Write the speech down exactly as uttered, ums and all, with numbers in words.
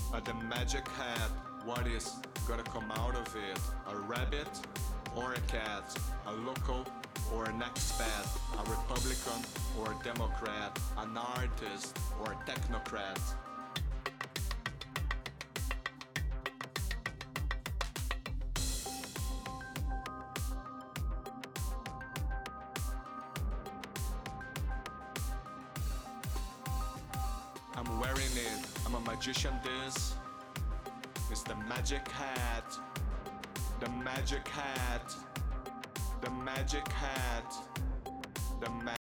Uh, the magic hat, what is gonna come out of it? A rabbit or a cat? A local or an expat? A Republican or a Democrat? An artist or a technocrat? I'm wearing it, I'm a magician. This is the magic hat. The magic hat. The magic hat. The magic